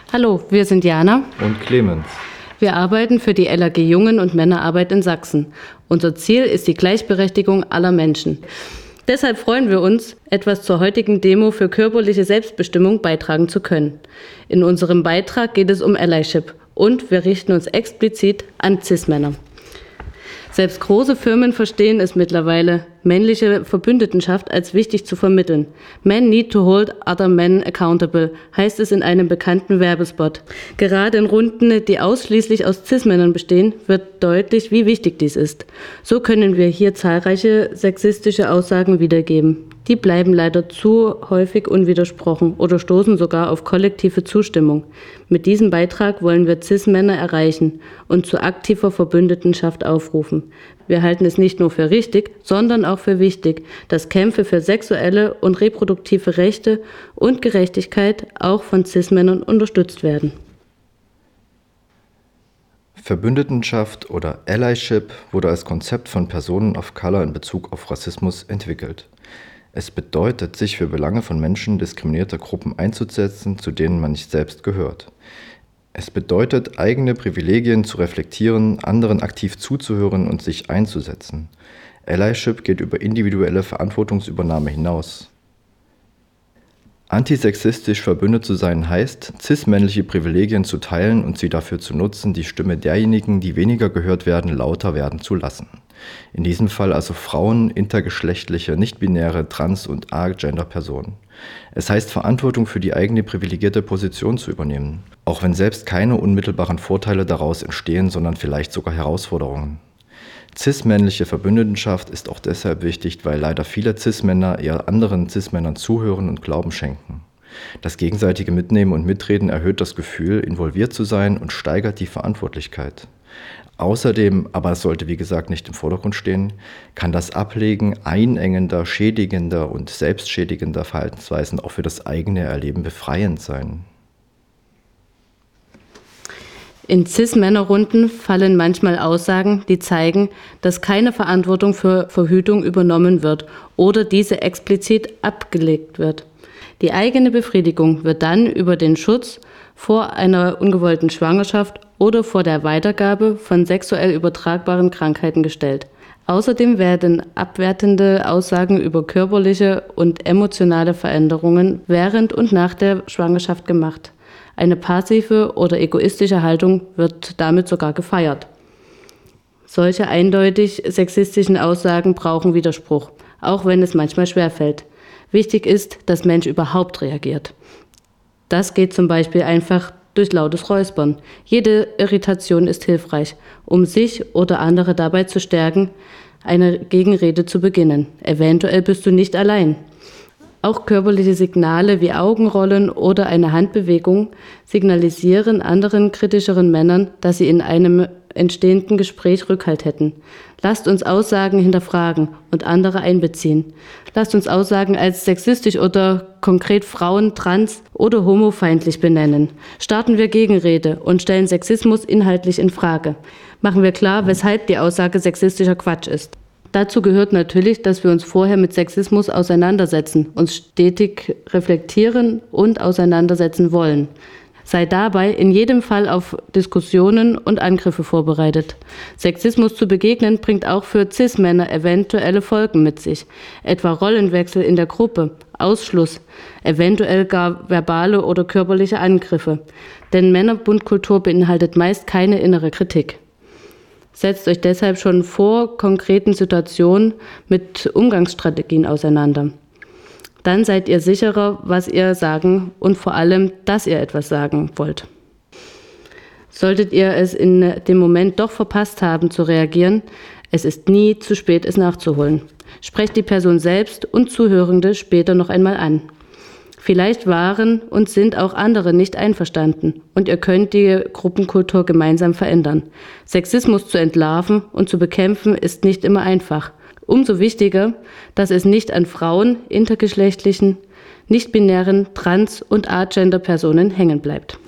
Hallo, wir sind Jana und Clemens. Wir arbeiten für die LAG Jungen- und Männerarbeit in Sachsen. Unser Ziel ist die Gleichberechtigung aller Menschen. Deshalb freuen wir uns, etwas zur heutigen Demo für körperliche Selbstbestimmung beitragen zu können. In unserem Beitrag geht es um Allyship und wir richten uns explizit an Cis-Männer. Selbst große Firmen verstehen es mittlerweile, männliche Verbündetenschaft als wichtig zu vermitteln. Men need to hold other men accountable, heißt es in einem bekannten Werbespot. Gerade in Runden, die ausschließlich aus Cis-Männern bestehen, wird deutlich, wie wichtig dies ist. So können wir hier zahlreiche sexistische Aussagen wiedergeben. Die bleiben leider zu häufig unwidersprochen oder stoßen sogar auf kollektive Zustimmung. Mit diesem Beitrag wollen wir Cis-Männer erreichen und zu aktiver Verbündetenschaft aufrufen. Wir halten es nicht nur für richtig, sondern auch für wichtig, dass Kämpfe für sexuelle und reproduktive Rechte und Gerechtigkeit auch von Cis-Männern unterstützt werden. Verbündetenschaft oder Allyship wurde als Konzept von Personen of Color in Bezug auf Rassismus entwickelt. Es bedeutet, sich für Belange von Menschen diskriminierter Gruppen einzusetzen, zu denen man nicht selbst gehört. Es bedeutet, eigene Privilegien zu reflektieren, anderen aktiv zuzuhören und sich einzusetzen. Allyship geht über individuelle Verantwortungsübernahme hinaus. Antisexistisch verbündet zu sein heißt, cis-männliche Privilegien zu teilen und sie dafür zu nutzen, die Stimme derjenigen, die weniger gehört werden, lauter werden zu lassen. In diesem Fall also Frauen, intergeschlechtliche, nicht-binäre, trans- und agender-Personen. Es heißt, Verantwortung für die eigene privilegierte Position zu übernehmen, auch wenn selbst keine unmittelbaren Vorteile daraus entstehen, sondern vielleicht sogar Herausforderungen. Cis-männliche Verbündetenschaft ist auch deshalb wichtig, weil leider viele Cis-Männer eher anderen Cis-Männern zuhören und Glauben schenken. Das gegenseitige Mitnehmen und Mitreden erhöht das Gefühl, involviert zu sein und steigert die Verantwortlichkeit. Außerdem, aber es sollte wie gesagt nicht im Vordergrund stehen, kann das Ablegen einengender, schädigender und selbstschädigender Verhaltensweisen auch für das eigene Erleben befreiend sein. In Cis-Männerrunden fallen manchmal Aussagen, die zeigen, dass keine Verantwortung für Verhütung übernommen wird oder diese explizit abgelegt wird. Die eigene Befriedigung wird dann über den Schutz vor einer ungewollten Schwangerschaft oder vor der Weitergabe von sexuell übertragbaren Krankheiten gestellt. Außerdem werden abwertende Aussagen über körperliche und emotionale Veränderungen während und nach der Schwangerschaft gemacht. Eine passive oder egoistische Haltung wird damit sogar gefeiert. Solche eindeutig sexistischen Aussagen brauchen Widerspruch, auch wenn es manchmal schwerfällt. Wichtig ist, dass Mensch überhaupt reagiert. Das geht zum Beispiel einfach durch lautes Räuspern. Jede Irritation ist hilfreich, um sich oder andere dabei zu stärken, eine Gegenrede zu beginnen. Eventuell bist du nicht allein. Auch körperliche Signale wie Augenrollen oder eine Handbewegung signalisieren anderen kritischeren Männern, dass sie in einem entstehenden Gespräch Rückhalt hätten. Lasst uns Aussagen hinterfragen und andere einbeziehen. Lasst uns Aussagen als sexistisch oder konkret frauen-, trans- oder homofeindlich benennen. Starten wir Gegenrede und stellen Sexismus inhaltlich in Frage. Machen wir klar, weshalb die Aussage sexistischer Quatsch ist. Dazu gehört natürlich, dass wir uns vorher mit Sexismus auseinandersetzen, uns stetig reflektieren und auseinandersetzen wollen. Sei dabei in jedem Fall auf Diskussionen und Angriffe vorbereitet. Sexismus zu begegnen bringt auch für Cis-Männer eventuelle Folgen mit sich, etwa Rollenwechsel in der Gruppe, Ausschluss, eventuell gar verbale oder körperliche Angriffe. Denn Männerbundkultur beinhaltet meist keine innere Kritik. Setzt euch deshalb schon vor konkreten Situationen mit Umgangsstrategien auseinander. Dann seid ihr sicherer, was ihr sagen und vor allem, dass ihr etwas sagen wollt. Solltet ihr es in dem Moment doch verpasst haben zu reagieren, es ist nie zu spät, es nachzuholen. Sprecht die Person selbst und Zuhörende später noch einmal an. Vielleicht waren und sind auch andere nicht einverstanden und ihr könnt die Gruppenkultur gemeinsam verändern. Sexismus zu entlarven und zu bekämpfen ist nicht immer einfach. Umso wichtiger, dass es nicht an Frauen, intergeschlechtlichen, nicht-binären, trans- und agender-Personen hängen bleibt.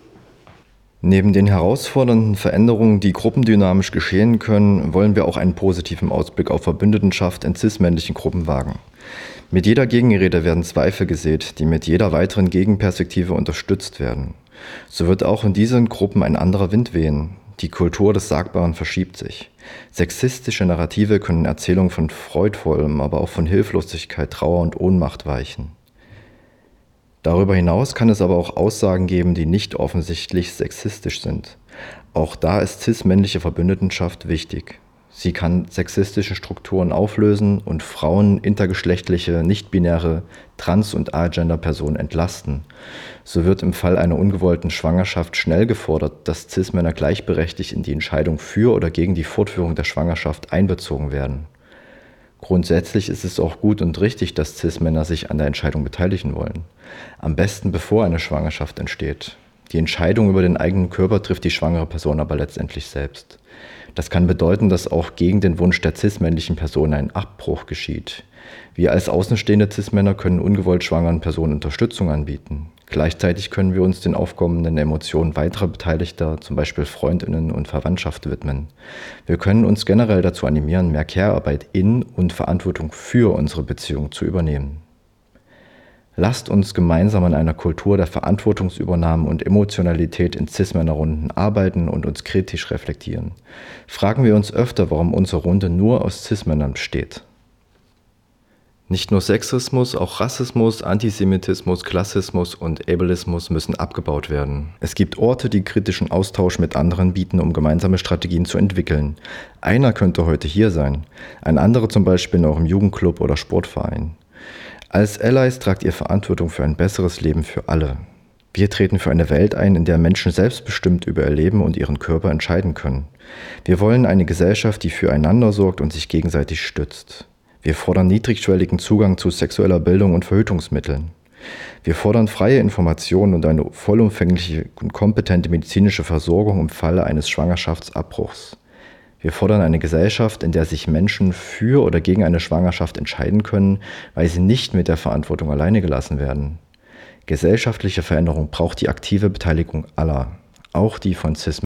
Neben den herausfordernden Veränderungen, die gruppendynamisch geschehen können, wollen wir auch einen positiven Ausblick auf Verbündetenschaft in cis-männlichen Gruppen wagen. Mit jeder Gegenrede werden Zweifel gesät, die mit jeder weiteren Gegenperspektive unterstützt werden. So wird auch in diesen Gruppen ein anderer Wind wehen. Die Kultur des Sagbaren verschiebt sich. Sexistische Narrative können Erzählungen von freudvollem, aber auch von Hilflosigkeit, Trauer und Ohnmacht weichen. Darüber hinaus kann es aber auch Aussagen geben, die nicht offensichtlich sexistisch sind. Auch da ist cis-männliche Verbündetenschaft wichtig. Sie kann sexistische Strukturen auflösen und Frauen, intergeschlechtliche, nicht-binäre, trans- und agender-Personen entlasten. So wird im Fall einer ungewollten Schwangerschaft schnell gefordert, dass cis-Männer gleichberechtigt in die Entscheidung für oder gegen die Fortführung der Schwangerschaft einbezogen werden. Grundsätzlich ist es auch gut und richtig, dass cis-Männer sich an der Entscheidung beteiligen wollen. Am besten bevor eine Schwangerschaft entsteht. Die Entscheidung über den eigenen Körper trifft die schwangere Person aber letztendlich selbst. Das kann bedeuten, dass auch gegen den Wunsch der cis-männlichen Person ein Abbruch geschieht. Wir als außenstehende cis-Männer können ungewollt schwangeren Personen Unterstützung anbieten. Gleichzeitig können wir uns den aufkommenden Emotionen weiterer Beteiligter, zum Beispiel FreundInnen und Verwandtschaft, widmen. Wir können uns generell dazu animieren, mehr Care-Arbeit in und Verantwortung für unsere Beziehung zu übernehmen. Lasst uns gemeinsam an einer Kultur der Verantwortungsübernahme und Emotionalität in Cis-Männerrunden arbeiten und uns kritisch reflektieren. Fragen wir uns öfter, warum unsere Runde nur aus Cis-Männern besteht. Nicht nur Sexismus, auch Rassismus, Antisemitismus, Klassismus und Ableismus müssen abgebaut werden. Es gibt Orte, die kritischen Austausch mit anderen bieten, um gemeinsame Strategien zu entwickeln. Einer könnte heute hier sein, ein anderer zum Beispiel in eurem Jugendclub oder Sportverein. Als Allies tragt ihr Verantwortung für ein besseres Leben für alle. Wir treten für eine Welt ein, in der Menschen selbstbestimmt über ihr Leben und ihren Körper entscheiden können. Wir wollen eine Gesellschaft, die füreinander sorgt und sich gegenseitig stützt. Wir fordern niedrigschwelligen Zugang zu sexueller Bildung und Verhütungsmitteln. Wir fordern freie Informationen und eine vollumfängliche und kompetente medizinische Versorgung im Falle eines Schwangerschaftsabbruchs. Wir fordern eine Gesellschaft, in der sich Menschen für oder gegen eine Schwangerschaft entscheiden können, weil sie nicht mit der Verantwortung alleine gelassen werden. Gesellschaftliche Veränderung braucht die aktive Beteiligung aller, auch die von cis